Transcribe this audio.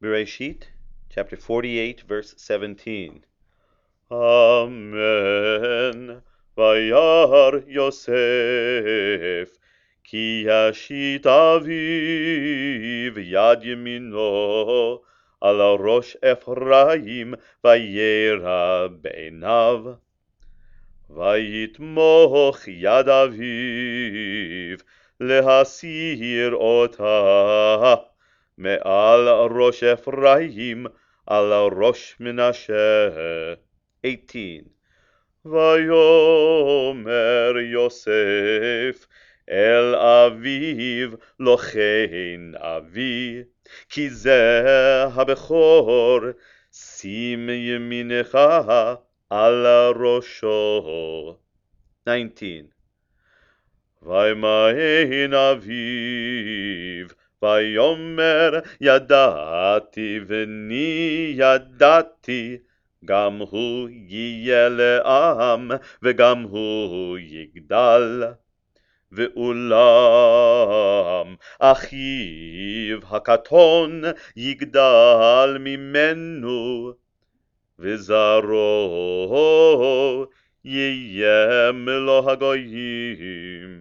Bereshit, chapter 48, verse 17. Amen. Vayar Yosef, ki yashit aviv yad yemino, al rosh Ephraim, vayera beinav. Vayitmoch yad aviv, lehasir ota, me'al rosh Ephraim, al rosh Menashe. 18. Vayomer Yosef el aviv lochein avi, ki zeh habechor, sim yeminecha al rosho. 19. Vaymain aviv, vayomer yadati v'ni yadati, גם הוא יהיה לעם, וגם הוא יגדל. ואולם אחיו הקטון יגדל ממנו, וזרעו יהיה מלוא הגויים.